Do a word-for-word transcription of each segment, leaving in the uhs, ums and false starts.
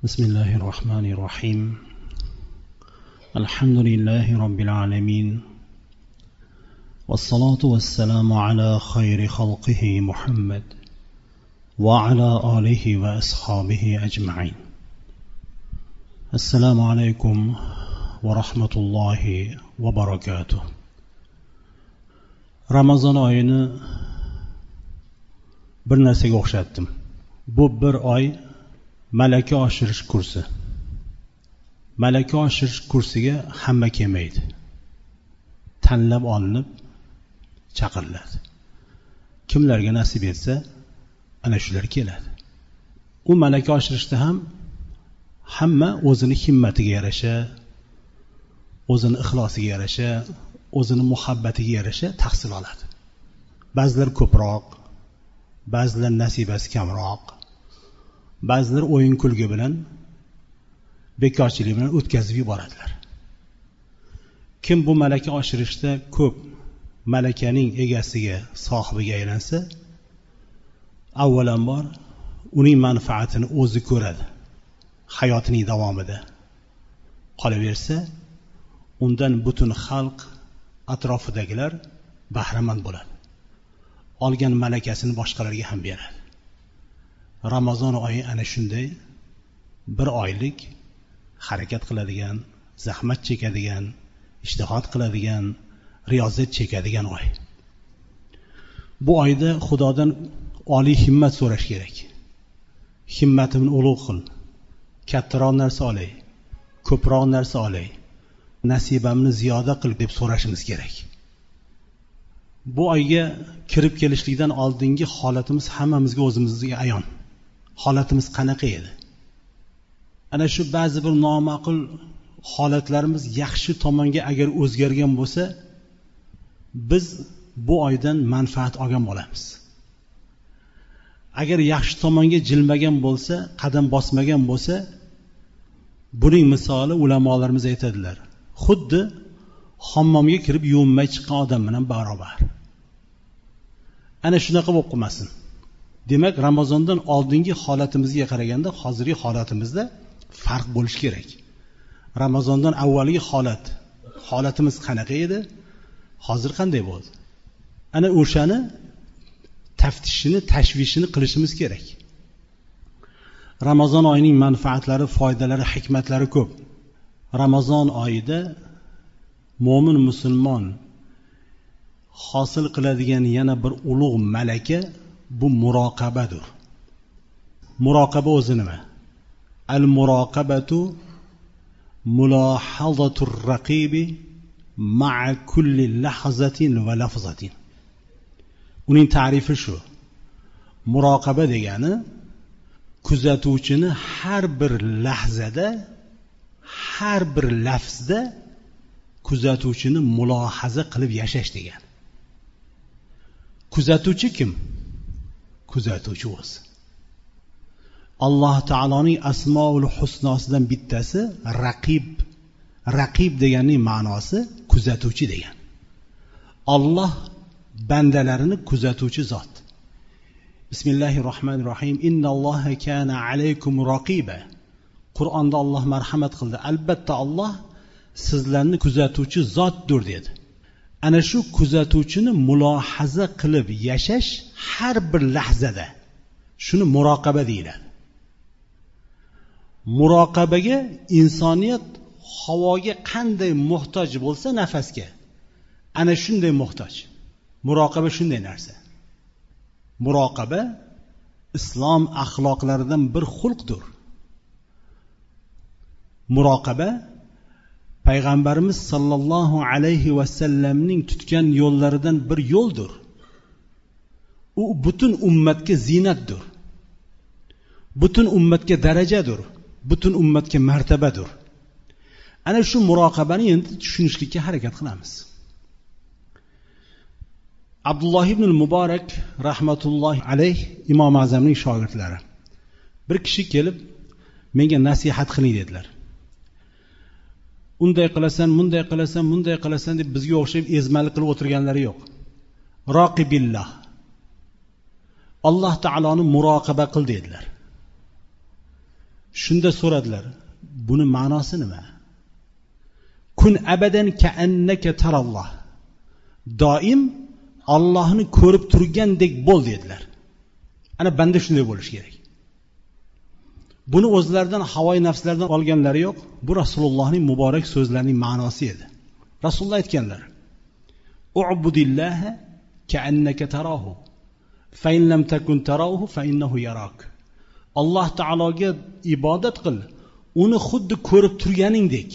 بسم الله الرحمن الرحيم الحمد لله رب العالمين والصلاة والسلام على خير خلقه محمد وعلى آله وأصحابه أجمعين. السلام عليكم ورحمة الله وبركاته. رمضان oyini bir narsaga o'xshatdim. Bu bir oy malaka oshirish kursi. Malaka oshirish kursiga hamma kelmaydi. Tanlab olinib chaqiriladi. Kimlarga nasib etsa, ana shular keladi. U malaka oshirishda ham hamma o'zini himmatiga yarasha, o'zini ixlosiga yarasha, o'zini muhabbatiga yarasha tahsil oladi. Ba'zilar ko'proq, ba'zilar nasibasi kamroq, ba'zilar o'yin kulgi bilan, bekorchilik bilan o'tkazib yuboradilar. Kim bu malaka oshirishda ko'p malakaning egasiga, sohibiga aylansa, avvalambor uning manfaatini o'zi ko'radi. Hayotining davomida qolaversa, undan butun xalq, atrofidagilar bahramand bo'ladi. Olgan malakasini boshqalarga ham beradi. Ramazon oyi ana shunday bir oylik harakat qiladigan, zahmat chekadigan, ijtihod qiladigan, riyozat chekadigan oy. Bu oyda Xudodan oliy himmat so'rash kerak. Himmatimni ulug' qil. Kattaroq narsa olay, ko'proq narsa olay, nasibamni ziyoda qil deb so'rashimiz kerak. Bu oyga kirib kelishlikdan oldingi holatimiz hammamizga o'zimizga ayon. Holatimiz qanaqa edi? Ana shu ba'zi bir noma'qul holatlarimiz yaxshi tomonga agar o'zgargan bo'lsa, biz bu oydan manfaat olgan bo'lamiz. Agar yaxshi tomonga jilmagan bo'lsa, qadam bosmagan bo'lsa, buning misoli ulamolarimiz aytadilar. Xuddi hammomga kirib yuvinmay chiqqan odam bilan barobar. Ana shunaqa bo'lib qolmasin. Demak, Ramazondan oldingi holatimizga qaraganda hozirgi holatimizda farq bo'lishi kerak. Ramazondan avvalgi holat, holatimiz qanaqa edi? Hozir qanday bo'ldi? Ana o'shani taftishini, tashvishini qilishimiz kerak. Ramazon oyining manfaatlari, foydalari, hikmatlari ko'p. Ramazon oyida mo'min musulmon hosil qiladigan yana bir ulug' malaka bu muroqabadir. Muroqaba o'zi nima? Al-muroqabatu mulohazatur raqibi ma'a kulli lahzatin va lafzatin. Uning ta'rifi shu. Muroqaba degani kuzatuvchini har bir lahzada, har bir lafzda kuzatuvchini mulohaza qilib yashash degan. Kuzatuvchi kim? Kuzatuvchi o'zi. Alloh taoloning asmoul husnosidan bittasi raqib. Raqib deganning ma'nosi kuzatuvchi degan. Alloh bandalarini kuzatuvchi zot. Bismillahirrohmanirrohim. Innalloha kana alaykum raqiba. Qur'onda Alloh marhamat qildi. Albatta Alloh sizlarni kuzatuvchi zotdir dedi. Ana shu kuzatuvchini mulohaza qilib yashash har bir lahzada. Shuni muroqaba deyiladi. Muroqabaga insoniyat havoga qanday muhtoj bo'lsa nafasga, ana shunday muhtoj. Muroqaba shunday narsa. Muroqaba islom axloqlaridan bir xulqdir. Muroqaba Payg'ambarimiz sallallohu alayhi va sallamning tutgan yo'llaridan bir yo'ldir. U butun ummatga zinatdir. Butun ummatga darajadir. Butun ummatga martabadir. Ana shu muroqabani endi tushunishlikka harakat qilamiz. Abdulloh ibn Muborak rahmatullohi alayh Imom Azamning shogirdlari. Bir kishi kelib menga nasihat qiling dedilar. Unday qilasan, bunday qilasan, bunday qilasan deb bizga o'xshab ezmalik qilib o'tirganlari yo'q. Roqibillah. Alloh taoloni muroqaba qil dedilar. Shunda so'radilar, buni ma'nosi nima? Kun abadan ka'annaka taralloh. Doim Allohni ko'rib turgandek bo'l dedilar. Ana banda shunday bo'lish kerak. Buni o'zlaridan havoyi nafslardan olganlari yo'q. Bu Rasulullohning muborak so'zlarining ma'nosi edi. Rasululloh aytganlar: "U'budillaha ka'annaka tarahu, fa in lam takun tarahu fa innahu yarak." Alloh taologa ibodat qil, uni xuddi ko'rib turganingdek.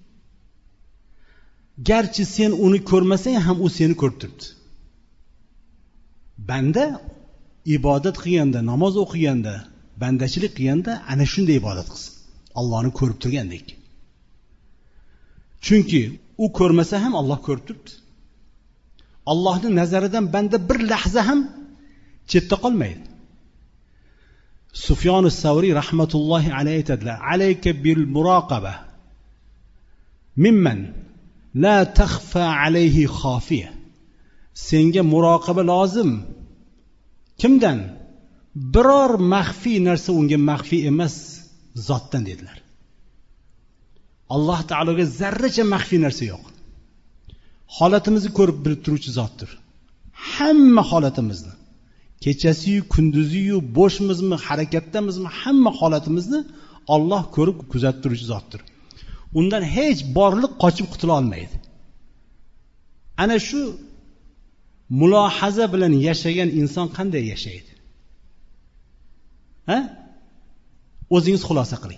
Garchi sen uni ko'rmasang ham u seni ko'rib turibdi. Banda ibodat qilganda, namoz o'qiganda, bandachilik qilganda ana shunday ibodat qilsin. Allohni ko'rib turgandek. Chunki u ko'rmasa ham Alloh ko'rib turibdi. Allohning nazaridan banda bir lahza ham chetda qolmaydi. Sufyon as-Savri rahmatullohi alayhi aytadilar: "Alayka bil muraqaba mimman la takhfa alayhi khafiya." Senga muroqaba lozim. Kimdan? Biror maxfiy narsa unga maxfiy emas zotdan dedilar. Alloh taologa zarracha maxfiy narsa yo'q. Holatimizni ko'rib bilib turuvchi zotdir. Hamma holatimizni, kechasi-yu, kunduzi-yu, bo'shmizmi, harakatdamizmi, hamma holatimizni Alloh ko'rib kuzatib turuvchi zotdir. Undan hech borliq qochib qutula olmaydi. Ana shu mulohaza bilan yashagan inson qanday yashaydi? Ha? O'zingiz xulosa qiling.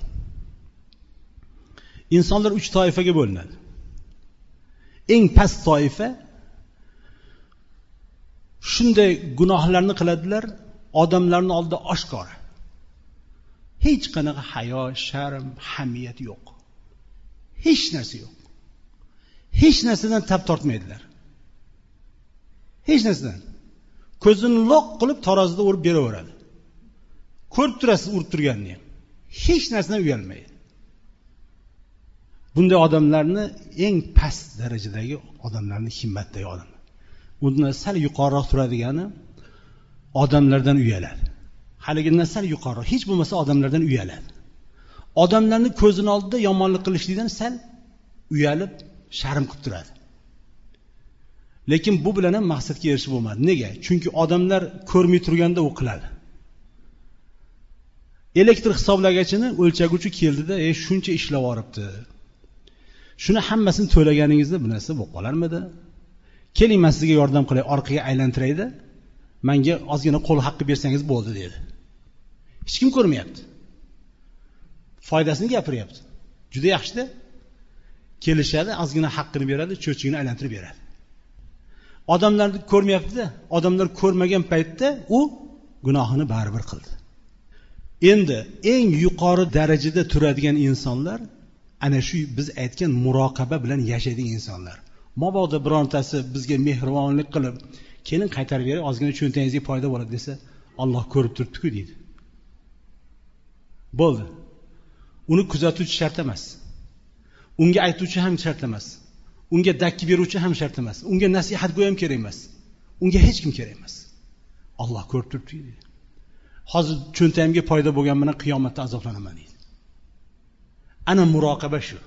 Insonlar uch toifaga bo'linadi. Eng past toifa shunday gunohlarni qiladilar, odamlarning oldida oshkora. Hech qanaqa hayo, sharm, hamiyat yo'q. Hech narsa yo'q. Hech narsadan tab tortmaydilar. Hech narsadan. Ko'zini loq qilib tarozida urib beraveradi. Ko'rib turasiz urib turganini ham. Hech narsadan uyalmaydi. Bunday odamlarni eng past darajadagi odamlarning himmatdagi odam. Undan sal yuqoriroq turadigani odamlardan uyaladi. Haligidan sal yuqoriroq, hech bo'lmasa odamlardan uyaladi. Odamlarning ko'zini oldida yomonlik qilishlikdan sal uyalib, sharm qilib turadi. Lekin bu bilan ham maqsadga erishib bo'lmadi. Nega? Chunki odamlar ko'rmay turganda u qiladi. Elektr hisoblagachini o'lchaguvchi keldida, "Ey, shuncha ishlab yoribdi. Shuni hammasini to'laganingizda bu narsa bo'lib qolarmidi? Keling, men sizga yordam qilay, orqaga aylantirayda, menga ozgina qo'l haqqi bersangiz bo'ldi" dedi. Hech kim ko'rmayapti. Foydasini gapiryapti. Juda yaxshi-da. Kelishadi, ozgina haqqini beradi, cho'chigini aylantirib beradi. Odamlarni ko'rmayapti-da. Odamlar ko'rmagan paytda u gunohini baribir qildi. Endi eng yuqori darajada turadigan insonlar ana shu biz aytgan muroqaba bilan yashaydigan insonlar. Mabodo birontasi bizga mehribonlik qilib, "Keling qaytarib beray, ozgina cho'ntagingizga foyda bo'ladi" desa, Alloh ko'rib turibdi-ku deydi. Bo'ldi. Uni kuzatuvchi shart emas. Unga aytuvchi ham shart emas. Unga dakki beruvchi ham shart emas. Unga nasihat go'y ham kerak emas. Unga hech kim kerak emas. Alloh ko'rib turibdi deydi. Hozir cho'ntagimga foyda bo'lgan bilan qiyomatda azoblanaman deydi. Ana muroqaba shu.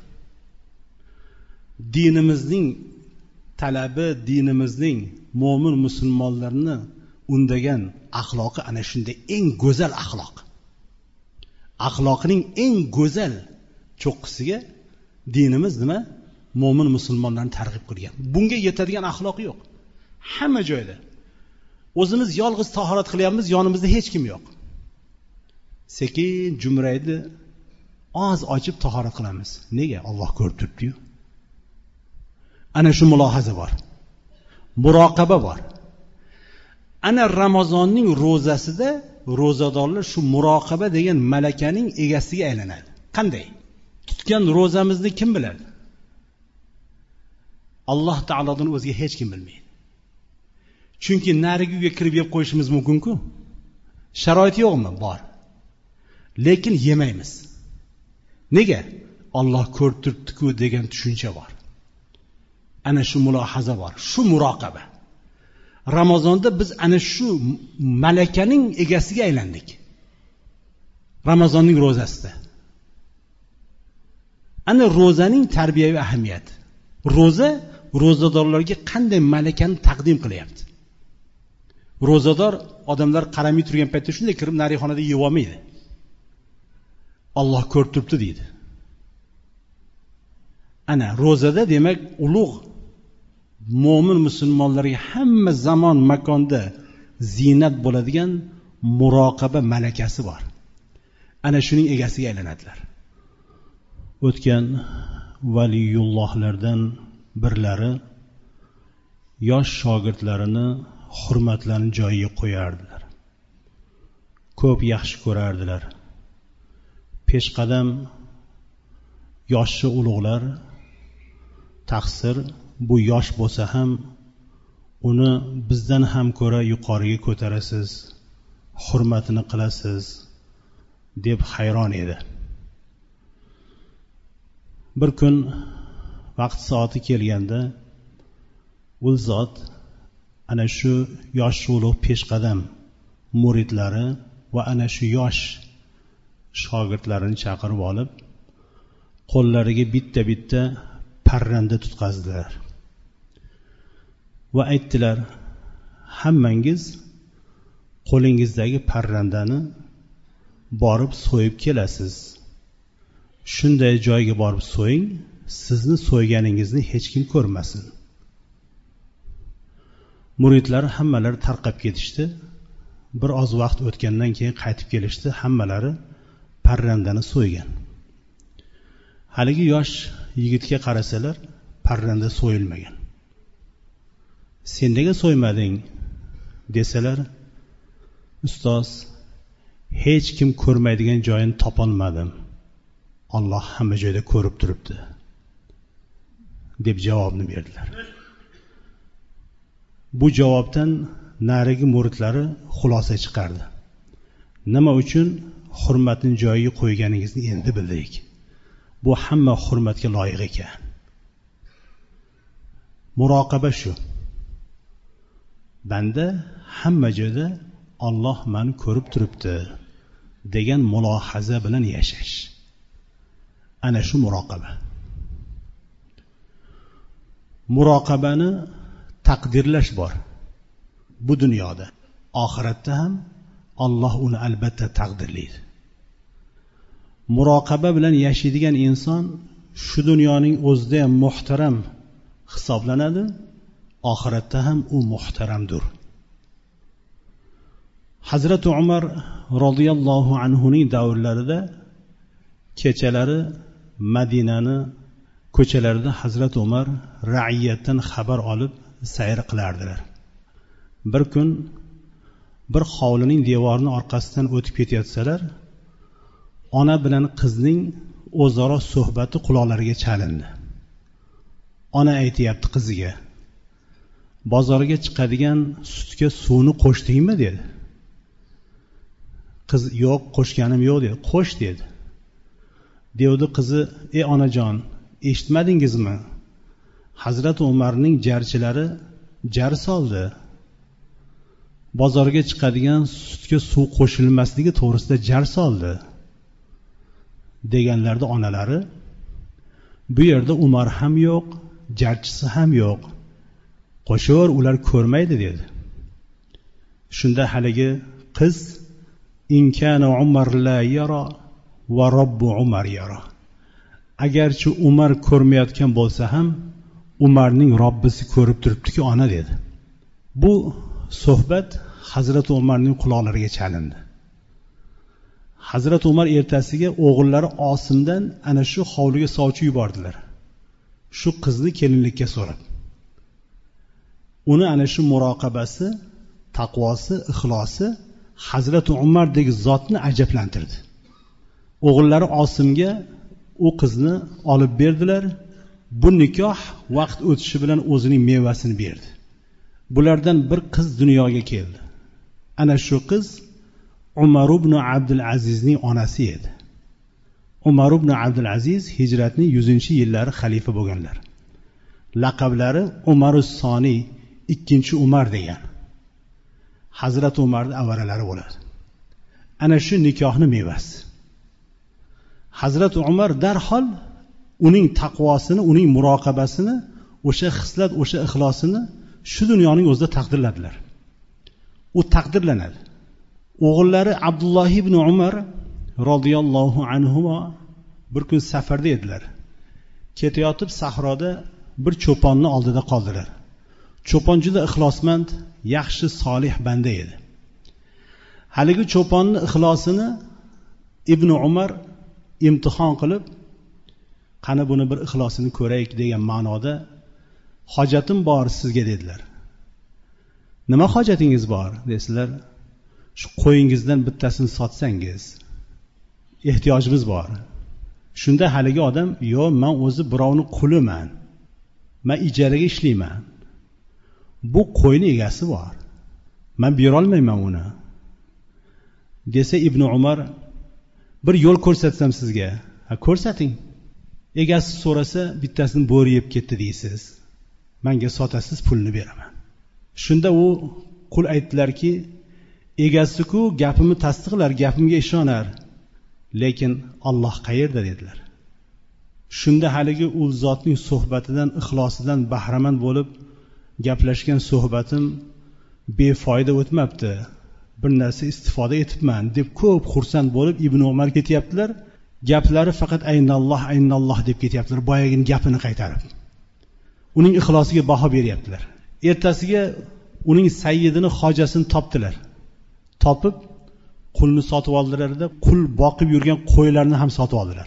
Dinimizning talabi, dinimizning mo'min musulmonlarni undagan axloqi ana shunday eng go'zal axloq. Axloqning eng go'zal cho'qqisiga dinimiz nima? Mo'min musulmonlarni targ'ib qilgan. Bunga yetadigan axloq yo'q. Hamma joyda. O'zimiz yolg'iz tahorat qilyapmiz, yonimizda hech kim yo'q. Sekin jumraydi, oz ochib tahorat qilamiz. Nega? Alloh ko'rib turibdi-yu. Ana shu mulohaza bor. Muroqaba bor. Ana Ramazonning ro'zasida ro'zadorlar shu muroqaba degan malakaning egasiga aylanadi. Qanday? Tutgan ro'zamizni kim biladi? Alloh taolodan o'zga hech kim bilmaydi. Chunki narigi uyga kirib yeb qo'yishimiz mumkin-ku. Sharoit yo'qmi? Bor. Lekin yemaymiz. Nega? Alloh ko'rib turibdi-ku degan tushuncha bor. Ana shu mulohaza bor, shu muroqaba. Ramazonda biz ana shu malakaning egasiga aylandik. Ramazonning ro'zasida. ana ro'zaning tarbiyaviy ahamiyati. Ro'za ro'zadorlarga qanday malakani taqdim qilyapti. Ro'zador odamlar qaramay turgan paytda shunday kirib narixonada yeb olmaydi. Alloh ko'rib turibdi deydi. Ana ro'zada demak ulug' mo'min musulmonlarga hamma zamon makonda ziynat bo'ladigan muroqaba malakasi bor. Ana shuning egasiga aylanadilar. O'tgan valiyullohlardan birlari yosh shogirdlarini hurmatlarini joyiga qo'yardilar. Ko'p yaxshi ko'rardilar. Peshqadam yoshi ulug'lar taqsir bu yosh bo'lsa ham uni bizdan ham ko'ra yuqoriga ko'tarasiz, hurmatini qilasiz deb hayron edi. Bir kun vaqt soati kelganda u zot ana shu yosh ulug' peshqadam muridlari va ana shu yosh shogirdlarini chaqirib olib, qo'llariga bitta-bitta parranda tutqazdilar va aytdilar: hammangiz qo'lingizdagi parrandani borib so'yib kelasiz. Shunday joyga borib so'ying, sizni so'yganingizni hech kim ko'rmasin. Muridlar hammalari tarqab ketishdi. Bir oz vaqt o'tgandan keyin qaytib kelishdi, hammalari parrandani so'ygan. Haligi yosh yigitga qarasalar, parranda so'yilmagan. Sen nega so'ymading desalar, ustoz, hech kim ko'rmaydigan joyini topolmadim. Alloh hamma joyda ko'rib turibdi deb javobni berdilar. Bu javobdan narigi muridlari xulosa chiqardi. Nima uchun hurmatning joyiga qo'yganingizni endi bildik. Bu hamma hurmatga loyiq ekan. Muroqaba shu. Banda hamma joyda Alloh meni ko'rib turibdi degan mulohaza bilan yashash. Ana shu muroqaba. Muroqabani taqdirlash bor. Bu dunyoda, oxiratda ham Alloh uni albatta taqdirlaydi. Muroqaba bilan yashaydigan inson shu dunyoning o'zida ham muhtaram hisoblanadi, oxiratda ham u muhtaramdir. Hazrat Umar radhiyallohu anhuning davrlarida kechalari Madinani ko'chalarida Hazrat Umar ra'iyatdan xabar olib sayr qilardilar. Bir kun bir hovlining devorining orqasidan o'tib ketayotsalar, ona bilan qizning o'zaro suhbati quloqlariga chalindi. Ona aytayapti qiziga: bozorga chiqadigan sutga suvni qo'shdingmi dedi. Qiz yo'q, qo'shganim yo'q dedi. Qo'sh dedi. Devdi qizi: ey onajon, eshitmadingizmi? Hazrat Umarning jarchilari jar soldi. Bozorga chiqadigan sutga suv qo'shilmasligi to'g'risida jar soldi deganlarda onalari, bu yerda Umar ham yo'q, jarchisi ham yo'q. Qo'shaver, ular ko'rmaydi dedi. Shunda haligi qiz: inkana Umar la yara va robbu Umar yara. Agarchi Umar ko'rmayotgan bo'lsa ham Umarning Robbisi ko'rib turibdi-ku ona dedi. Bu suhbat Hazrat Umarning quloqlariga chalindi. Hazrat Umar ertasiga o'g'illari Osimdan ana shu hovliga sovchi yubordilar. Shu qizni kelinlikka so'rab. Uni ana shu muroqabasi, taqvosi, ixlosi Hazrat Umardek zotni ajablantirdi. O'g'illari Osimga u qizni olib berdilar. Bu nikoh vaqt o'tishi bilan o'zining mevasini berdi. Bulardan bir qiz dunyoga keldi. Ana shu qiz Umar ibn Abdul Azizning onasi edi. Umar ibn Abdul Aziz hijratning yuzinchi yillari xalifa bo'lganlar. Laqablari Umarus Soni, ikkinchi Umar degan. Hazrat Umarning avaralari bo'ladi. Ana shu nikohning mevasi. Hazrat Umar darhol uning taqvosini, uning muroqabasini, o'sha xislat, o'sha ixlosini shu dunyoning o'zida taqdirladilar. U taqdirlanadi. O'g'illari Abdulloh ibn Umar radhiyallohu anhu bir kun safarda edilar. Ketayotib sahroda bir cho'ponni oldida qoldilar. Cho'pon juda ixlosmand, yaxshi, solih banda edi. Haligi cho'ponning ixlosini Ibn Umar imtihon qilib, qani buni bir ixlosini ko'raylik degan ma'noda, hojatim bor sizga dedilar. Nima hojatingiz bor dedilar? Shu qo'yingizdan bittasini sotsangiz, ehtiyojimiz bor. Shunda haligi odam, "Yo, men o'zi birovning quliman. Men ijaraga ishlayman. Bu qo'yni egasi bor. Men bera olmayman uni." desa Ibn Umar, "Bir yo'l ko'rsatsam sizga." "Ha, ko'rsating." Egasi so'rasa, bittasini bo'ri yeb ketdi deysiz. Menga sotasiz, pulni beraman. Shunda u qul aytdilarki, egasi-ku gapimni tasdiqlar, gapimga ishonar. Lekin Alloh qayerda dedilar. Shunda haligi u zotning suhbatidan, ixlosidan bahramand bo'lib gaplashgan suhbatim befoyda o'tmabdi. Bir narsa istifoda etibman deb ko'p xursand bo'lib Ibn Umar ketyaptilar. Gaplari faqat aynalloh, aynalloh deb ketyaptilar, boyagini gapini qaytarib. Uning ixlosiga baho beryaptilar. Ertasiga uning sayyidini, hojasini topdilar. Topib qulni sotib oldilar-da, qul boqib yurgan qo'ylarni ham sotib oldilar.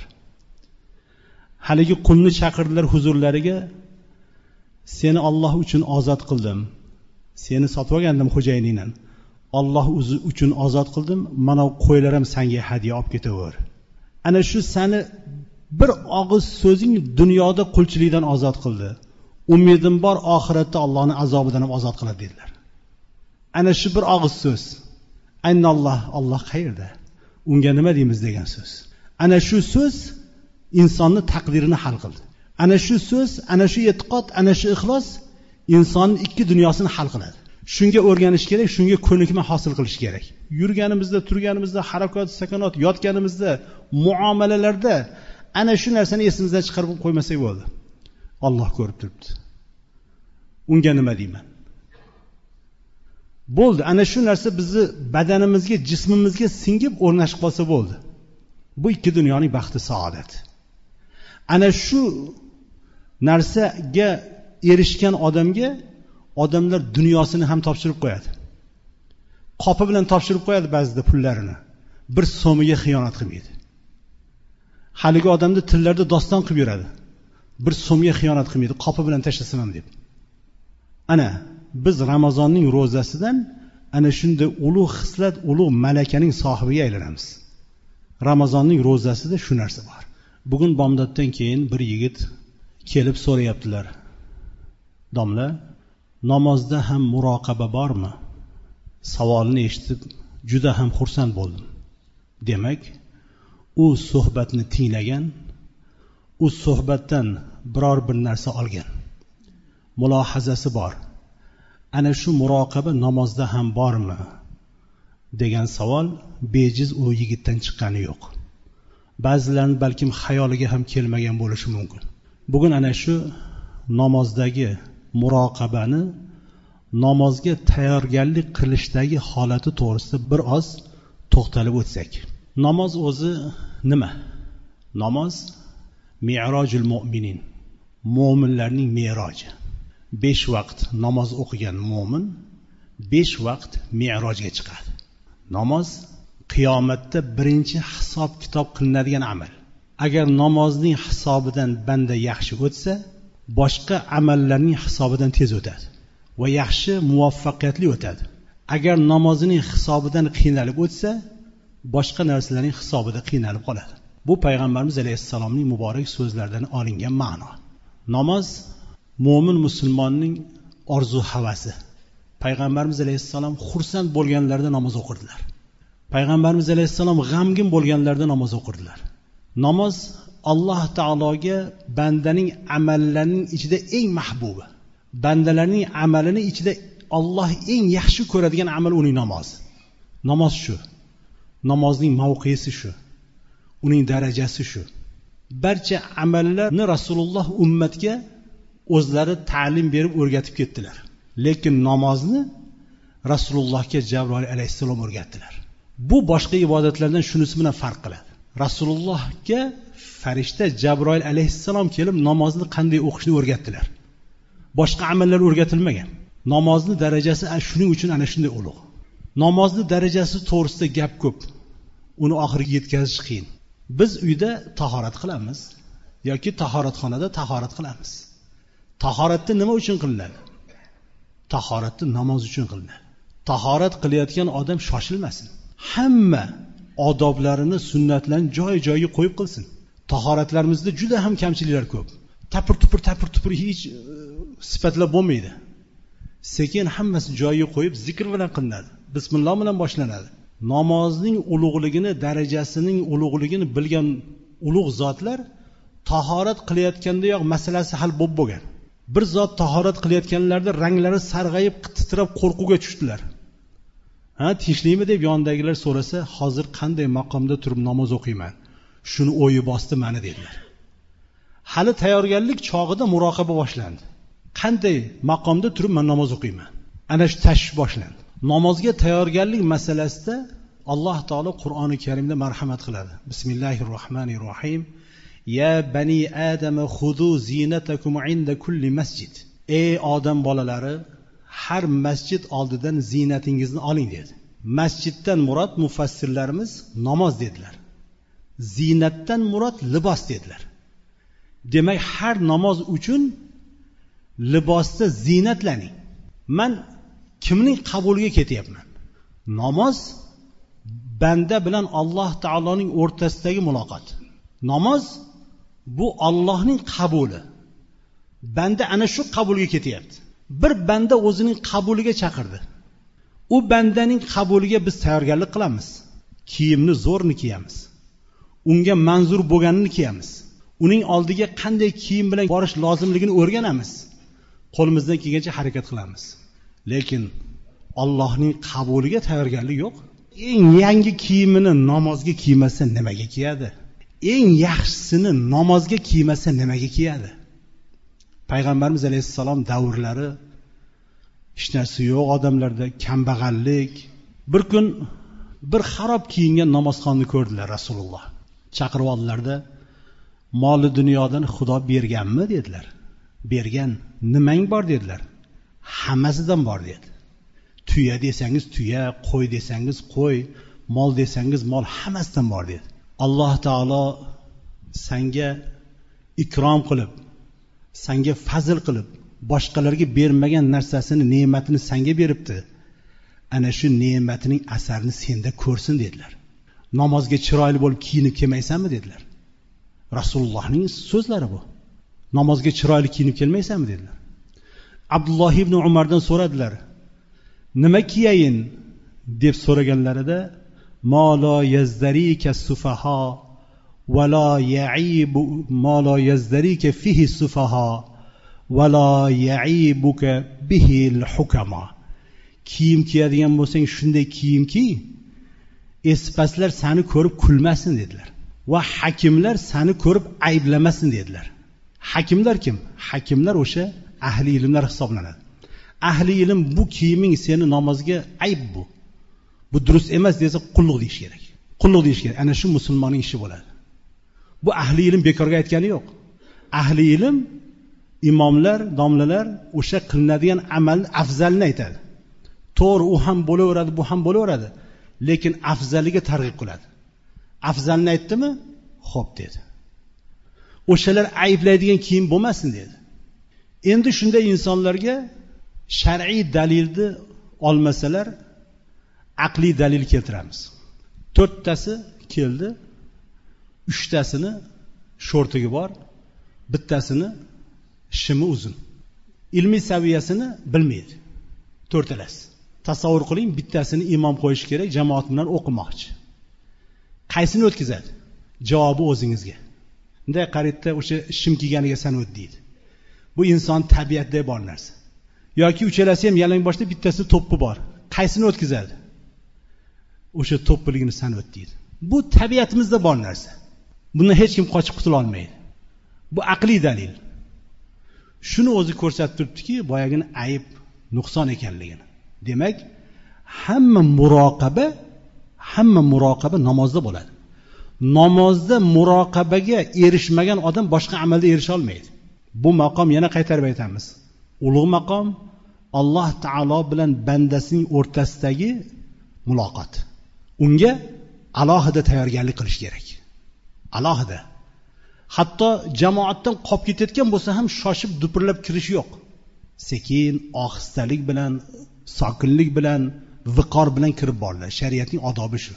Haligi qulni chaqirdilar huzurlariga. "Seni Alloh uchun ozod qildim. Seni sotib olgandim xo'jayiningdan. Alloh o'zi uchun ozod qildim. Mana qo'ylar ham senga hadiya olib ketaver. Ana shu seni bir og'iz so'zing dunyoda qulchilikdan ozod qildi. Umidim bor, oxiratda Allohning azobidan ham ozod qiladi" dedilar. Ana shu bir og'iz so'z. Aynalloh, Alloh qayerda? Unga nima deymiz degan so'z. Ana shu so'z insonning taqdirini hal qildi. Ana shu so'z, ana shu e'tiqod, ana shu ixlos insonning ikki dunyosini hal qiladi. Shunga o'rganish kerak, shunga ko'nikma hosil qilish kerak. Yurganimizda, turganimizda, harakat, sakonat, yotganimizda, muomalalarda ana shu narsani esimizdan chiqarib qo'ymasak bo'ldi. Alloh ko'rib turibdi. Unga nima deyman? Bo'ldi, ana shu narsa bizni badanimizga, jismimizga singib o'rnashib qolsa bo'ldi. Bu ikki dunyoning baxti, saodati. Ana shu narsaga erishgan odamga odamlar dunyosini ham topshirib qo'yadi. Qopi bilan topshirib qo'yadi ba'zida pullarini. Bir so'miga xiyonat qilmaydi. Haligi odamni tillarda doston qilib yuradi. Bir so'mga xiyonat qilmaydi, qopi bilan tashlasamam deb. Ana biz Ramazonning ro'zasidan ana shunday ulug' xislat, ulug' malakaning sohibiga aylanamiz. Ramazonning ro'zasida shu narsa bor. Bugun bomdoddan keyin bir yigit kelib so'rayaptilar. Domla, namozda ham muroqaba bormi? Savolini eshitib juda ham xursand bo'ldim. Demak, u suhbatni tinglagan, u suhbatdan biror bir narsa olgan. Mulohazasi bor. Ana shu muroqaba namozda ham bormi? degan savol bejiz u yigitdan chiqqani yo'q. Ba'zilarning balkim xayoliga ham kelmagan bo'lishi mumkin. Bugun ana shu namozdagi muroqabani, namozga tayyorgarlik qilishdagi holati to'g'risida bir oz to'xtalib o'tsak. Namoz o'zi nima? Namoz mi'rojul mu'minin, mo'minlarning me'roji. besh vaqt namoz o'qigan mo'min besh vaqt mi'rojga chiqadi. Namoz qiyomatda birinchi hisob kitob qilinadigan amal. Agar namozning hisobidan banda yaxshi o'tsa, boshqa amallarning hisobidan tez o'tadi va yaxshi, muvaffaqiyatli o'tadi. Agar namozining hisobidan qiynalib o'tsa, boshqa narsalarning hisobida qiynalib qoladi. Bu payg'ambarimiz alayhissalomning muborak so'zlaridan olingan ma'no. Namoz mo'min musulmonning orzu havasi. Payg'ambarimiz alayhissalom xursand bo'lganlarida namoz o'qirdilar. Payg'ambarimiz alayhissalom g'amgin bo'lganlarida namoz o'qirdilar. Namoz Alloh taologa bandaning amallarining ichida eng mahbubi. Bandalarning amalini ichida Alloh eng yaxshi ko'radigan amal uning namozi. Namoz shu. Namozning mavqesi shu. Uning darajasi shu. barcha amallarni Rasululloh ummatga o'zlari ta'lim berib o'rgatib ketdilar. Lekin namozni Rasulullohga Jabroil alayhissalom o'rgatdilar. Bu boshqa ibodatlardan shunisi bilan farq qiladi. Rasulullohga farishta Jabroil alayhissalom kelib namozni qanday o'qishni o'rgatdilar. Boshqa amallar o'rgatilmagan. Namozni darajasi shuning uchun ana shunday ulug'. Namozni darajasi to'g'risida gap ko'p. Uni oxiriga yetkazish qiyin. Biz uyda tahorat qilamiz yoki tahoratxonada tahorat qilamiz. Tahoratni nima uchun qilinadi? Tahoratni namoz uchun qilinadi. Tahorat qilayotgan odam shoshilmasin. Hamma odoblarini, sunnatlarni joy-joyiga qo'yib qilsin. Tahoratlarimizda juda ham kamchiliklar ko'p. Tapir-tupir, tapir-tupir hech sifatlab bo'lmaydi. Sekin hammasi joyiga qo'yib zikr bilan qilinadi. Bismillah bilan boshlanadi. Namozning ulug'ligini, darajasining ulug'ligini bilgan ulug' zotlar tahorat qilayotgandayoq masalasi hal bo'lib bo'lgan. Bir zot tahorat qilayotganlarda ranglari sarg'ayib, titrab qo'rquvga tushdilar. Ha, tinchlikmi deb yondagilar so'rasa, hozir qanday maqomda turib namoz o'qiyman? Shuni o'yi bosdi meni dedilar. Hali tayyorgarlik chog'ida muroqaba boshlandi. Qanday maqomda turib men namoz o'qiyman? Ana shu tashvish boshlandi. Namozga tayyorgarlik masalasida Alloh taolo Qur'oni Karimda marhamat qiladi. Bismillahirrohmanirrohim. Ya bani Adam xudu zinatakum inda kulli masjid. Ey odam bolalari, har masjid oldidan zinatingizni oling dedi. Masjiddan murod mufassirlarimiz namoz dedilar. Zinatdan murod libos dedilar. Demak, har namoz uchun libosda zinatlaning. Men kimning qabuliga ketyapman? Namoz banda bilan Alloh taoloning o'rtasidagi muloqot. Namoz bu Allohning qabuli. Banda ana shu qabulga ketyapti. Bir banda o'zining qabuliga chaqirdi. U bandaning qabuliga biz tayyorgarlik qilamiz. Kiyimni zo'rni kiyamiz. Unga manzur bo'lganini kiyamiz. Uning oldiga qanday kiyim bilan borish lozimligini o'rganamiz. Qo'limizdan kelgancha harakat qilamiz. Lekin Allohning qabuliga tayyorgarlik yo'q. Eng yangi kiyimini namozga kiymasa nimaga kiyadi? Eng yaxshisini namozga kiymasa nimaga kiyadi? Payg'ambarimiz alayhissalom davrlari hech narsa yo'q odamlarda, kambag'allik. Bir kun bir xarob kiyingan namozxonni ko'rdilar Rasululloh. Chaqirib oldilarda, moli dunyodan Xudo berganmi dedilar. Bergan. Nimang bor dedilar. Hammasidan bor dedi. Tuya desangiz tuya, qo'y desangiz qo'y, mol desangiz mol, hammasidan bor dedi. Alloh taolo senga ikrom qilib, senga fazl qilib, boshqalarga bermagan narsasini, ne'matini senga beribdi. Ana shu ne'matining asarini senda ko'rsin dedilar. Namozga chiroyli bo'lib kiyinib kelmaysanmi dedilar. Rasulullohning so'zlari bu. Namozga chiroyli kiyinib kelmaysanmi dedilar. Abdulloh ibn Umardan so'radilar. Nima kiyayin deb so'raganlarida, ma la yazdarika sufaha va la ya'ibu ma la yazdarika fihi sufaha va la ya'ibuka bihi al-hukama. Kiyim kiyadigan bo'lsang shunday kiyimki, espaslar seni ko'rib kulmasin dedilar. Va hakimlar seni ko'rib ayblamasin dedilar. Hakimlar kim? Hakimlar o'sha ahli ilmlar hisoblanadi. Ahli ilm bu kiyiming seni namozga ayb bu. Bu durust emas desa qulluq deyish kerak. Qulluq deyish kerak. Ana shu musulmonning ishi bo'ladi. Bu ahli ilm bekorga aytgani yo'q. Ahli ilm imomlar, domlalar o'sha qilinadigan amalni afzalini aytadi. To'g'ri, u ham bo'laveradi, bu ham bo'laveradi, lekin afzaliga targ'ib qiladi. Afzalni aytdimi? Xo'p dedi. O'shalar ayblaydigan kiyim bo'lmasin dedi. Endi shunday insonlarga shar'iy dalilni olmasalar, aqliy dalil keltiramiz. To'rttasi keldi, uchtasini shortigi bor, bittasini shimi uzun. Ilmiy saviyasini bilmaydi. To'rtalasi. Tasavvur qiling, bittasini imom qo'yish kerak, jamoat bilan o'qimoqchi. Qaysini o'tkazadi? Javobi o'zingizga. Bunday qaritda o'sha shim kiyganiga san o't deydi. Bu inson tabiatida bor narsa. Yoki uchalasi ham yalang boshda, bittasi to'ppi bor. Qaysini o'tkazadi? O'sha to'ppiligini san o't deydi. Bu tabiatimizda bor narsa. bundan hech kim qochib qutula olmaydi. Bu aqliy dalil. Shuni o'zi ko'rsatib turibdiki, boyagini ayb, nuqson ekanligini. Demak, hamma muroqaba, hamma muroqaba namozda bo'ladi. Namozda muroqabaga erishmagan odam boshqa amalda erisha olmaydi. Bu maqom, yana qaytarib aytamiz, ulug' maqom, Alloh taolo bilan bandasining o'rtasidagi muloqot. Unga alohida tayyorgarlik qilish kerak. Alohida. Hatto jamoatdan qolib ketayotgan bo'lsa ham shoshib dupurlab kirish yo'q. Sekin, ohistalik bilan, sokinlik bilan, viqor bilan kirib boriladi. Shariatning odobi shu.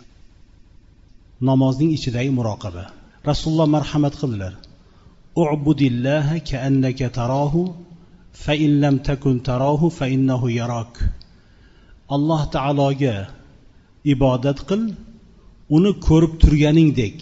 Namozning ichidagi muroqaba. Rasululloh marhamat qildilar. U'budillaha ka'annaka tarahu fa in lam takun tarahu fa innahu yarak. Alloh taologa ibodat qil, uni ko'rib turganingdek.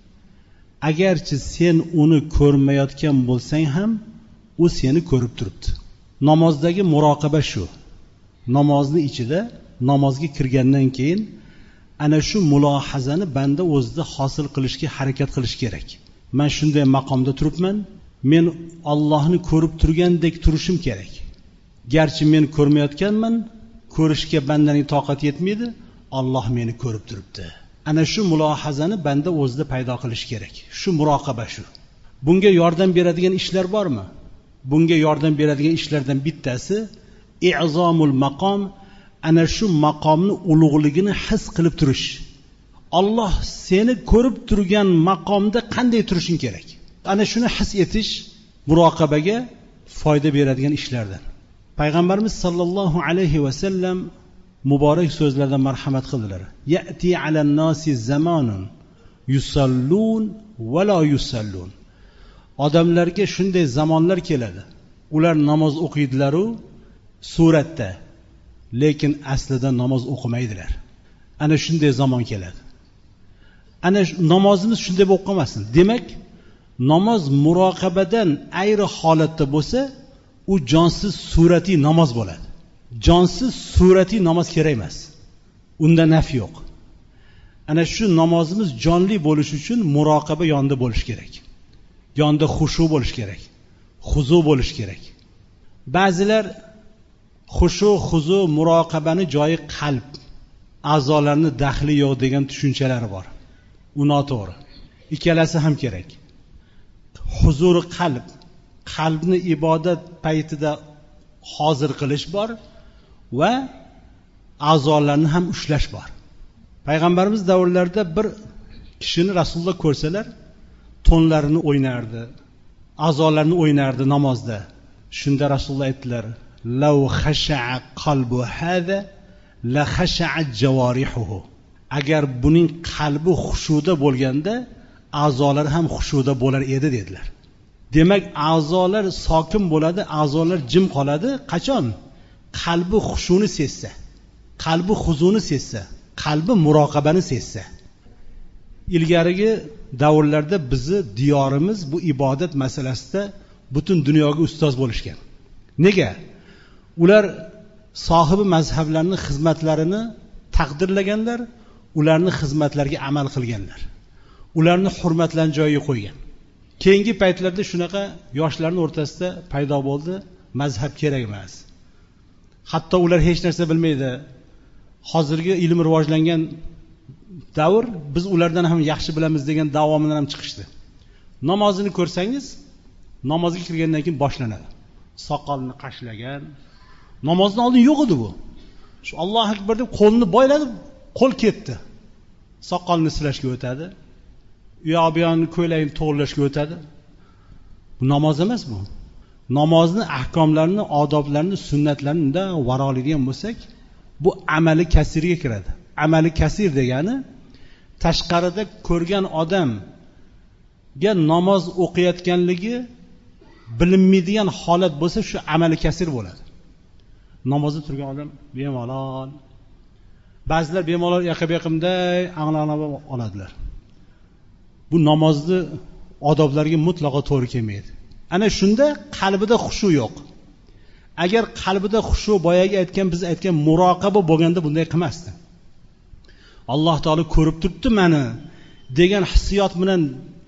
Agarchi sen uni ko'rmayotgan bo'lsang ham, u seni ko'rib turibdi. Namozdagi muroqaba shu. Namozni ichida, namozga kirgandan keyin ana shu mulohazani banda o'zida hosil qilishga harakat qilish kerak. Men shunday maqomda turibman, men Allohni ko'rib turgandek turishim kerak. Garchi men ko'rmayotganman, ko'rishga bandaning toqati yetmaydi, Alloh meni ko'rib turibdi. Ana shu mulohazani banda o'zida paydo qilish kerak. Shu muroqaba shu. Bunga yordam beradigan ishlar bormi? Bunga yordam beradigan ishlardan bittasi i'zomul maqom, ana shu maqomni ulug'ligini his qilib turish. Alloh seni ko'rib turgan maqomda qanday turishing kerak? Ana shuni his etish muroqabaga foyda beradigan ishlardan. Payg'ambarimiz sollallohu alayhi va sallam muborak so'zlardan marhamat qildilar. Ya'ti alan nasi zamonun yusallun va la yusallun. Odamlarga shunday zamonlar keladi. Ular namoz o'qiydilar-u suratda, lekin aslida namoz o'qimaydilar. Ana shunday zamon keladi. Ana namozimiz shunday bo'lib qolmasin. Demak, namoz muroqabadan ayri holatda bo'lsa, u jonsiz suratiy namoz bo'ladi. Jonsiz suratiy namoz kerak emas. Unda naf yo'q. Ana shu namozimiz jonli bo'lish uchun muroqaba yonida bo'lish kerak. Yonida xushu bo'lish kerak. Xuzu bo'lish kerak. Ba'zilar xushu, xuzu, muroqabani joyi qalb, a'zolarni daxli yo'q degan tushunchalar bor. U noto'g'ri. Ikkalasi ham kerak. Huzuri qalb, qalbni ibodat paytida hozir qilish bor va a'zolarni ham ushlash bor. Payg'ambarimiz davrlarida bir kishini Rasululloh ko'rsalar, to'nlarini o'ynardi, a'zolarini o'ynardi namozda. Shunda Rasululloh aytdilar: "Law khasha'a qalbu hada la khasha'a jawarihuhu." Agar buning qalbi xushuda bo'lganda, a'zolari ham xushuda bo'lar edi dedilar. Demak, a'zolar sokin bo'ladi, a'zolar jim qoladi. Qachon? Qalbi xushuni sezsa, qalbi huzuni sezsa, qalbi muroqabani sezsa. Ilgarigi davrlarda bizni diyorimiz bu ibodat masalasida butun dunyoga ustoz bo'lishgan. Nega? Ular sohibi mazhablarning xizmatlarini taqdirlaganlar, ularning xizmatlariga amal qilganlar. Ularni hurmatlan joyiga qo'ygan. Keyingi paytlarda shunaqa yoshlarning o'rtasida paydo bo'ldi, mazhab kerak emas. Hatto ular hech narsa bilmaydi. Hozirgi ilm rivojlangan davr, biz ulardan ham yaxshi bilamiz degan da'vomidan ham chiqishdi. Namozini ko'rsangiz, namozga kirgandan keyin boshlanadi. Soqolni qashlagan. Namozdan oldin yo'q edi bu. Shu Alloh akbar deb qo'lni boyladi, qo'l ketdi. Soqolni silashga o'tadi. Uyoq bu yoqni ko'ylagini to'g'rilashga o'tadi. Bu namoz emas bu. Namozni ahkomlarini, odoblarini, sunnatlarini unda varolaydigan bo'lsak, bu amali kasirga kiradi. Amali kasir degani tashqarida ko'rgan odamga namoz o'qiyotganligi bilinmaydigan holat bo'lsa, shu amali kasir bo'ladi. Namozda turgan odam bemalol, ba'zilar bemalol yaqib-yaqimday anglanib oladilar. Bu namozni odoblariga mutlaqo to'g'ri kelmaydi. Ana shunda qalbida xushu yo'q. Agar qalbida xushu, boyagi aytgan, biz aytgan muroqaba bo'lganda bunday qilmasdi. Alloh taolo ko'rib turibdi meni degan hissiyot bilan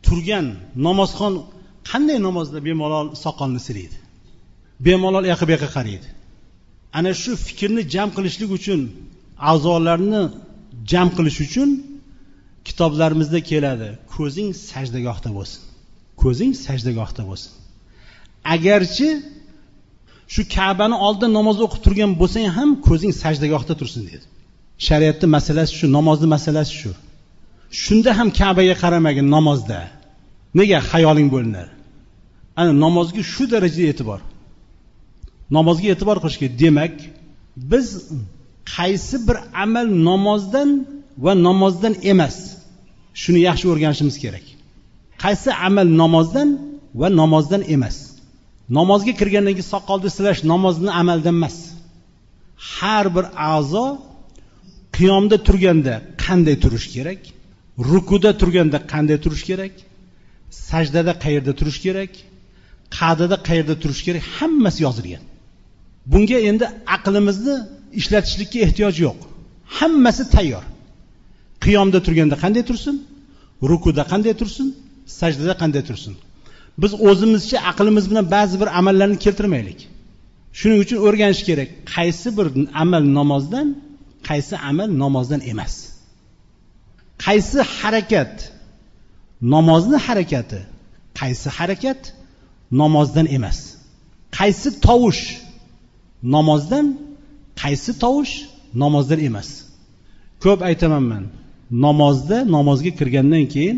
turgan namozxon qanday namozda bemalol soqolni silaydi, bemalol yoqqa bu yoqqa qaraydi. Ana shu fikrni jam qilishlik uchun, a'zolarni jam qilish uchun kitoblarimizda keladi, ko'zing sajdagohda bo'lsin, ko'zing sajdagohda bo'lsin. Agarchi shu Ka'bani oldida namoz o'qib turgan bo'lsang ham ko'zing sajdagohda tursin dedi. Shariatda masalasi shu, namozning masalasi shu. Shunda ham Ka'baga qaramagin namozda. Nega xayoling bo'linar? Ana namozga shu darajada e'tibor. Namozga e'tibor qilish kerak. Demak, biz qaysi bir amal namozdan va namozdan emas, shuni yaxshi o'rganishimiz kerak. Qaysi amal namozdan va namozdan emas. Namozga kirgandan keyin soqolni silash namozning amaldan emas. Har bir a'zo qiyomda turganda qanday turish kerak, rukuda turganda qanday turish kerak, sajdada qayerda turish kerak, qa'dada qayerda turish kerak, hammasi yozilgan. Bunga endi aqlimizni ishlatishlikka ehtiyoj yo'q. Hammasi tayyor. Qiyomda turganda qanday tursin, rukuda qanday tursin, sajdada qanday tursin. Biz o'zimizcha aqlimiz bilan ba'zi bir amallarni keltirmaylik. Shuning uchun o'rganish kerak, qaysi bir amal namozdan, qaysi amal namozdan emas. Qaysi harakat namozni harakati, qaysi harakat namozdan emas. Qaysi tovush namozdan, qaysi tovush namozdan emas. Ko'p aytaman men, namozda namozga kirgandan keyin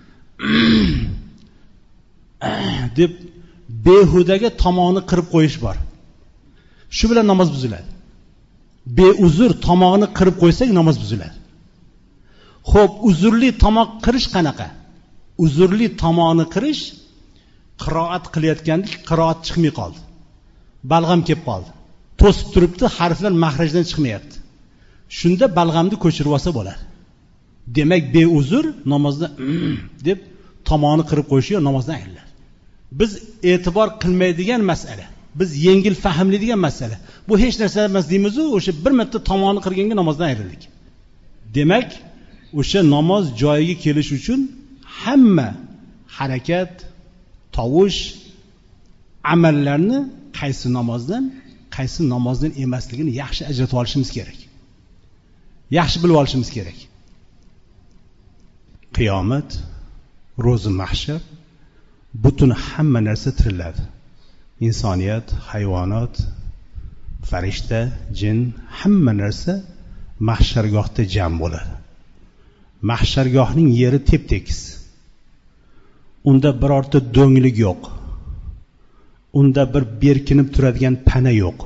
deb behudaga tomog'ini qirib qo'yish bor. Shu bilan namoz buziladi. Beuzur tomog'ini qirib qo'ysak namoz buziladi. Xo'p, uzurli tomoq qirish qanaqa? Uzurli tomoqni qirish, qiroat qilayotganda qiroat chiqmay qoldi. Balg'am kelib qoldi. To'sib turibdi, harflar mahrajdan chiqmayapti. Shunda balg'amni ko'chirib olsa bo'ladi. Demak, beuzur namozda deb tomoqni qirib qo'yish yo namozdan ayriladi. Biz e'tibor qilmaydigan masala, biz yengil fahmlaydigan masala. Bu hech narsa emas deymiz-ku, o'sha bir marta tomoqni qirganga namozdan ayrildik. Demak, o'sha namoz joyiga kelish uchun hamma harakat, tovush, amallarni qaysi namozdan, qaysi namozdan emasligini yaxshi ajratib olishimiz kerak. Yaxshi bilib olishimiz kerak. Qiyomat, ro'zi mahshar, butun hamma narsa tiriladi. Insoniyat, hayvonot, farishta, jin, hamma narsa mahshargohda jam bo'ladi. Mahshargohning yeri tep-tekis. Unda birorta do'nglik yo'q. Unda bir berkinib turadigan pana yo'q.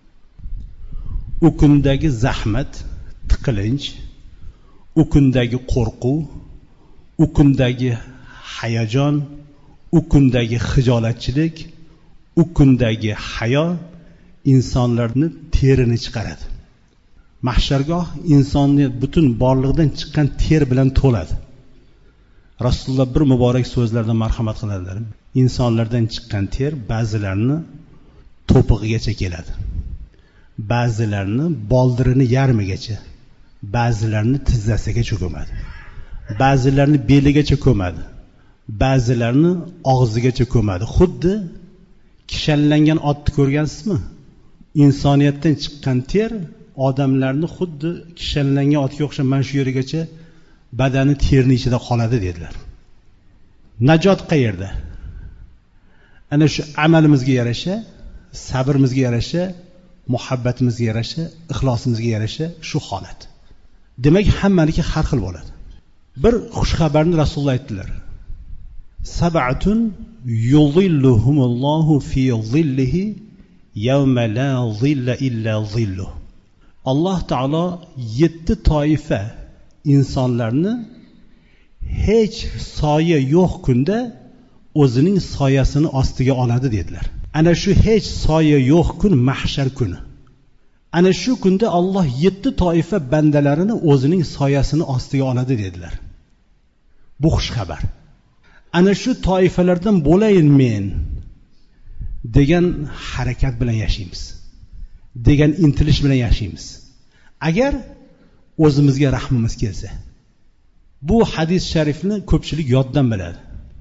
U kundagi zahmat, tiqilinch, u kundagi qo'rquv, u kundagi hayajon, u kundagi xijolatchilik, u kundagi hayo insonlarni terini chiqaradi. Mahshargoh insonni butun borlig'idan chiqqan ter bilan to'ladi. Rasululloh bir muborak so'zlarda marhamat qiladilar. Insonlardan chiqqan ter ba'zilarini to'pig'igacha keladi. Ba'zilarini boldirini yarmigacha, ba'zilarini tizzasiga ko'madi. Ba'zilarini beligacha ko'madi. Ba'zilarini og'zigacha ko'madi. Xuddi kishanlangan otni ko'rgansizmi? Insoniyatdan chiqqan ter odamlarni xuddi kishanlangan otga o'xshab mana shu yerigacha badani terni ichida qoladi dedilar. Najot qayerda? Ana shu amalimizga yarasha, sabrimizga yarasha, muhabbatimizga yarasha, ixlosimizga yarasha shu holat. Demak, hammaniki har xil bo'ladi. Bir xush xabarni Rasululloh aytdilar. Sab'atun yuzilluhumullohu fi zillihi yawma la zilla illa zilluh. Alloh taolo yetti toifa insonlarni hech soya yo'q kunda o'zining soyasini ostiga oladi dedilar. Ana shu hech soya yo'q kun mahshar kuni. Ana shu kunda Alloh yetti toifa bandalarini o'zining soyasini ostiga oladi dedilar. Bu xush xabar. Ana shu toifalardan bo'layin men degan harakat bilan yashaymiz. Degan intilish bilan yashaymiz. Agar o'zimizga rahmimiz kelsa. Bu hadis sharifni ko'pchilik yoddan biladi.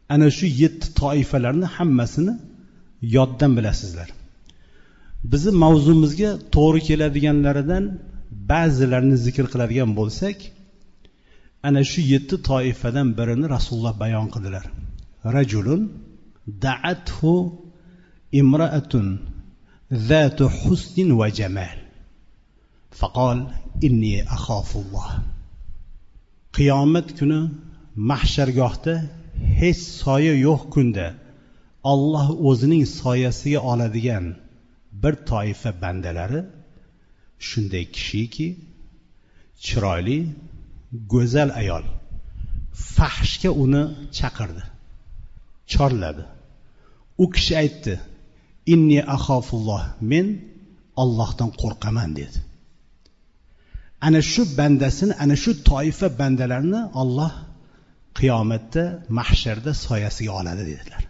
ana shu yetti toifalarni hammasini yoddan bilasizlar. Bizni mavzumizga to'g'ri keladiganlaridan ba'zilarini zikr qiladigan bo'lsak, ana shu yetti toifadan birini Rasululloh bayon qildilar. Rajulun da'athu imra'atun zatu husnin va jamal faqal inni akhafulloh. Qiyomat kuni mahshargohda hech soya yo'q kunda Alloh o'zining soyasiga oladigan bir toifa bandalari shunday kishiki, chiroyli, go'zal ayol fahshga uni chaqirdi, chorladi. U kishi aytdi: "Inni akhafulloh, men Allohdan qo'rqaman" dedi. Ana shu bandasini, ana shu toifa bandalarni Alloh qiyomatda, mahsharda soyasiga oladi dedilar.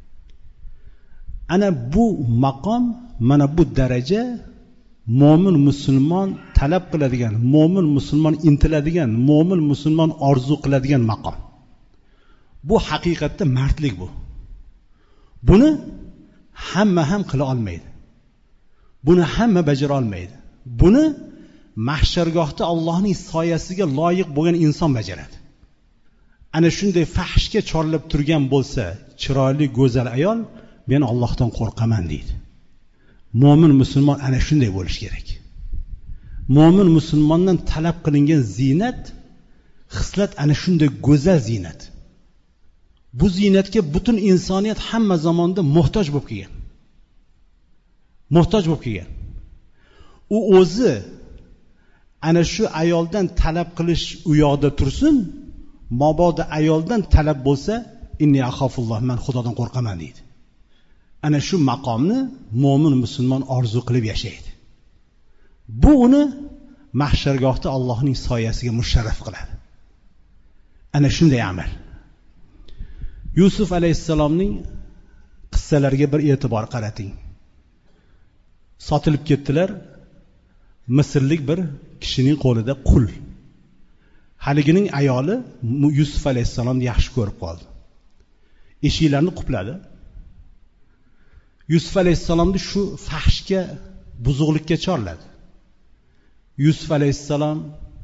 Ana bu maqom, mana bu daraja mo'min musulmon talab qiladigan, mo'min musulmon intiladigan, mo'min musulmon orzu qiladigan maqom. Bu haqiqatda mardlik bu. Buni hamma ham qila olmaydi. Buni hamma bajara olmaydi. Buni mahshargohda Allohning soyasiga loyiq bo'lgan inson bajaradi. Ana shunday fahshga chorlab turgan bo'lsa, chiroyli, go'zal ayol, men Allohdan qo'rqaman deydi. Mo'min musulmon ana shunday bo'lish kerak. Mo'min musulmondan talab qilingan ziynat, xislat ana shunday go'zal ziynat. Bu ziynatga butun insoniyat hamma zamonda muhtoj bo'lib kelgan. Muhtoj bo'lib kelgan. U o'zi ana shu ayoldan talab qilish u yoqda tursin, mabodo ayoldan talab bo'lsa, inni akhafulloh, men Xudodan qo'rqaman deydi. Ana shu maqomni mo'min musulmon orzu qilib yashaydi. Bu uni mahshargohda Allohning soyasiga musharraf qiladi. Ana shunday amal. Yusuf alayhissalomning qissalariga bir e'tibor qarating. Sotilib ketdilar. Misrlik bir kishining qo'lida qul. Haligining ayoli Yusuf alayhissalomni yaxshi ko'rib qoldi. Eshiklarni qupladi. Yusuf alayhissalomni shu fahshga, buzuqlikka chorladi. Yusuf alayhissalom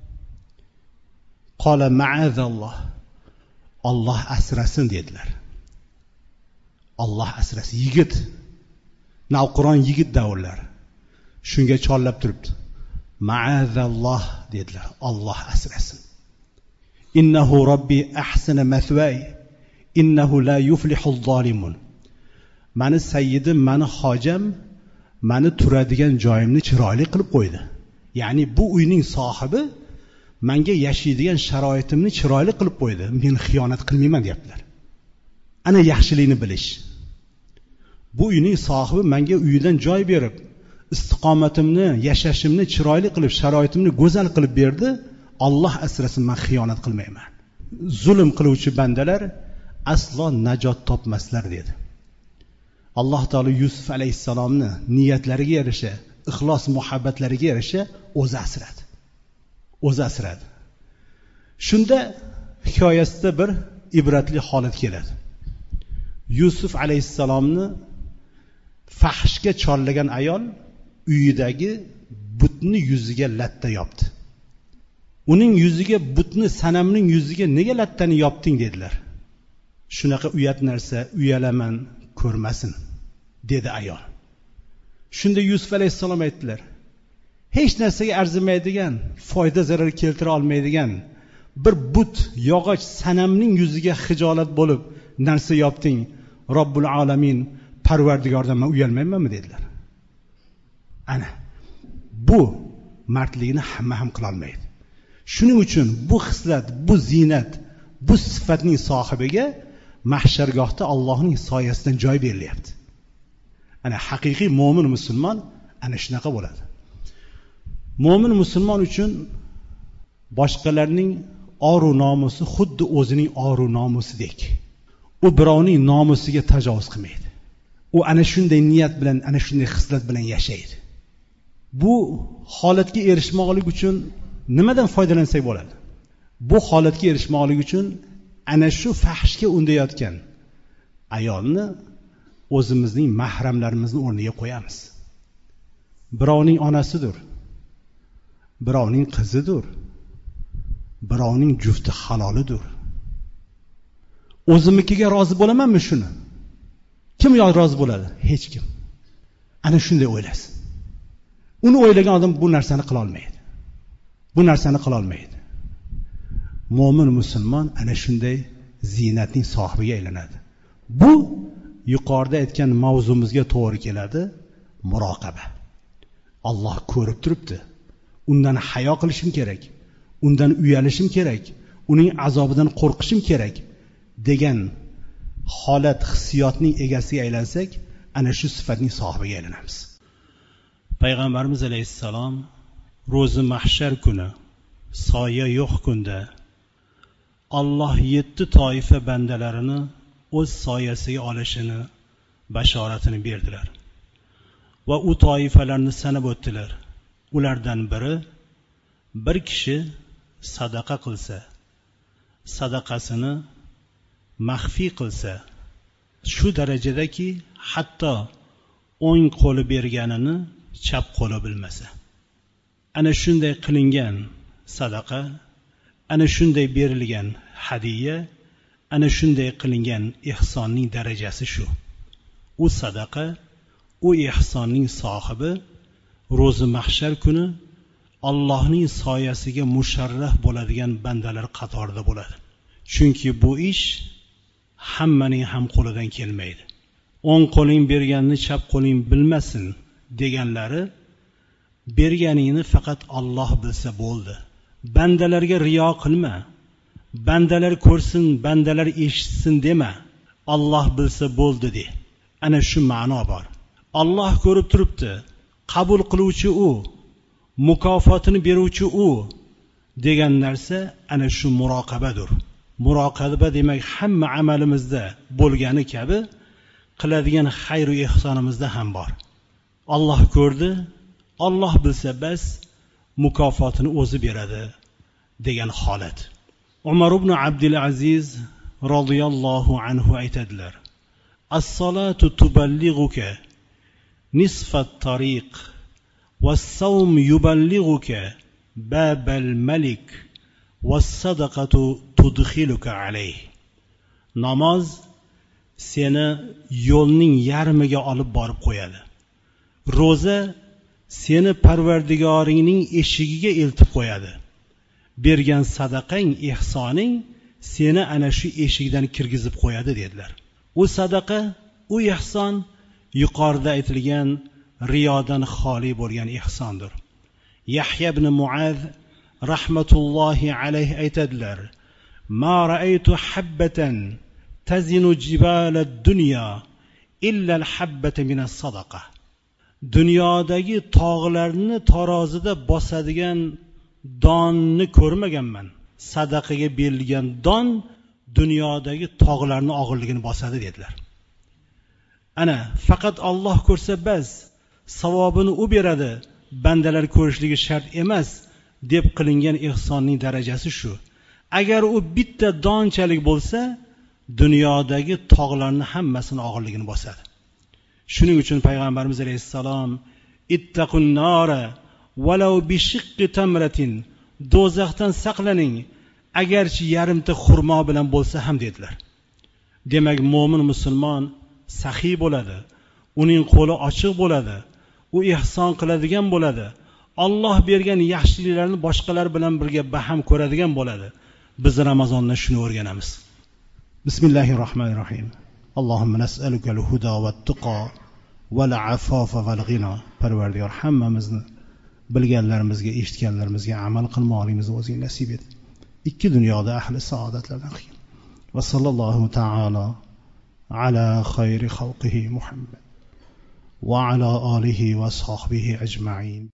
qola ma'azalloh, Alloh asrasin dedilar. Alloh asrasin. Yigit, navqiron yigit davrlar shunga chorlab turibdi. Ma'azalloh dedilar. Alloh asrasin. Innahu robbi ahsana mathway innahu la yuflihul zolimun. Mani sayyidim, mani hojam, mani turadigan joyimni chiroyli qilib qo'ydi. Ya'ni bu uyning sohibi menga yashaydigan sharoitimni chiroyli qilib qo'ydi. Men xiyonat qilmayman deyaptilar. Ana yaxshilikni bilish. Bu uyning sohibi menga uyidan joy berib, istiqomatimni, yashashimni chiroyli qilib, sharoitimni go'zal qilib berdi. Alloh asrasin, men xiyonat qilmayman. Zulm qiluvchi bandalar aslo najot topmaslar dedi. Alloh taolo Yusuf alayhissalomni niyatlariga yarasha, ixlos muhabbatlariga yarasha o'zi asradi. O'zi asradi. Shunda hikoyasida bir ibratli holat keladi. Yusuf alayhissalomni fahshga chorlagan ayol uyidagi butni yuziga latta yopdi. Uning yuziga, butni, sanamning yuziga nega lattani yopding dedilar. Shunaqa uyat narsa uyalaman, ko'rmasin dedi ayol. Shunda Yusuf alayhissalom aytdilar: hech narsaga arzimaydigan, foyda zarar keltira olmaydigan bir but, yog'och sanamning yuziga xijolat bo'lib narsa yopding. Robbul alamin, Parvardigordan men uyalmaymanmi dedilar. Ana bu mardlikni hamma ham qila olmaydi. Shuning uchun bu xislat, bu ziynat, bu sifatning sohibiga mahshargohda Allohning soyasidan joy berilyapti. Ana haqiqiy mo'min musulmon ana shunaqa bo'ladi. Mo'min musulmon uchun boshqalarning oru nomusi xuddi o'zining oru nomusidek. U birovning nomusiga tajovuz qilmaydi. U ana shunday niyat bilan, ana shunday xislat bilan yashaydi. Bu holatga erishmoqlik uchun nimadan foydalansak bo'ladi? Bu holatga erishmoqlik uchun ana shu fahshga undayotgan, ayolni o'zimizning mahramlarimizning o'rniga qo'yamiz. Birovning onasidir, birovning qizidir, birovning jufti halolidir. O'zimnikiga rozi bo'lamanmi shuni? Kim rozi bo'ladi? Hech kim. Ana shunday o'ylasin. Uni o'ylagan odam bu narsani qila olmaydi. Bu narsani qila olmaydi. Mo'min musulmon ana shunday ziynatning sohibiga aylanadi. Bu yuqorida aytgan mavzumizga to'g'ri keladi, muroqaba. Alloh ko'rib turibdi. Undan hayo qilishim kerak, undan uyalishim kerak, uning azobidan qo'rqishim kerak degan holat hissiyotning egasiga aylansak, ana shu sifatning sohibiga aylanamiz. Payg'ambarimiz alayhissalom ro'zi mahshar kuni, soya yo'q kunda Alloh yetti toifa bandalarini o'z soyasiga olishini bashoratini berdilar. Va u toifalarni sanab o'tdilar. Ulardan biri bir kishi sadaqa qilsa, sadaqasini maxfiy qilsa, shu darajadaki hatto o'ng qo'li berganini chap qo'li bilmasa. Ana shunday qilingan sadaqa, ana shunday berilgan hadiya, ana shunday qilingan ihsonning darajasi shu. U sadaqa, u ihsonning sohibi ro'zi mahshar kuni Allohning soyasiga musharraf bo'ladigan bandalar qatorida bo'ladi. Chunki bu ish hammaning ham qo'lidan kelmaydi. O'ng qo'ling berganini chap qo'ling bilmasin deganlari, berganingni faqat Alloh bilsa bo'ldi. Bandalarga riyo qilma. Bandalar ko'rsin, bandalar eshitsin dema. Alloh bilsa bo'ldi de. Ana shu ma'no bor. Alloh ko'rib turibdi. Qabul qiluvchi u, mukofotini beruvchi u degan narsa ana shu muroqabadir. Muroqaba demak hamma amalimizda bo'lgani kabi qiladigan xayr va ihsonimizda ham bor. Alloh ko'rdi, Alloh bilsa bas mukofotini o'zi beradi degan holat. Umar ibn Abdul Aziz radhiyallohu anhu aytadilar: "As-salatu tuballighuka nisfat tariq was-sawm yuballighuka babal malik was-sadaqatu tudkhiluka alayh." Namoz seni yo'lning yarmiga olib borib qo'yadi. Ro'za seni Parvardigoringning eshigiga eltib qo'yadi. Bergan sadaqang, ihsoning seni ana shu eshikdan kirgizib qo'yadi dedilar. U sadaqa, u ihson yuqorida aytilgan riyodan xoli bo'lgan ihsondir. Yahya ibn Muaz rahmatullohi alayhi aytadilar: "Ma ra'aytu habbatan tazinu jibal ad-dunya illa al-habbata min as-sadaqa." Dunyodagi tog'larni tarozida bosadigan donni ko'rmaganman. Sadaqaga berilgan don dunyodagi tog'larni og'irligini bosadi dedilar. Ana faqat Alloh ko'rsa bas, savobini u beradi, bandalar ko'rishligi shart emas deb qilingan ihsonning darajasi shu. Agar u bitta donchalik bo'lsa, dunyodagi tog'larni hammasini og'irligini bosadi. Shuning uchun payg'ambarimiz alayhissalom ittaqun nara walau bi shiqqi tamratin, do'zaxdan saqlaning agarchi yarimta xurmo bilan bo'lsa ham dedilar. Demak, mo'min musulmon saxiy bo'ladi, uning qo'li ochiq bo'ladi, u ihson qiladigan bo'ladi, Alloh bergan yaxshiliklarni boshqalar bilan birga baham ko'radigan bo'ladi. Biz Ramazonda shuni o'rganamiz. Bismillahirrohmanirrohim. Allohumma nas'aluka al-huda wat-tuqa wal-afafa wal-ghina. Parvardigor, hammamizni bilganlarimizga, eshitganlarimizga amal qilmoqligimizni o'zing nasib et. Ikki dunyoda ahli saodatlardan qil. Va sallallohu ta'ala ala khayri xalqihi Muhammad va ala alihi va sahbihi ajma'in.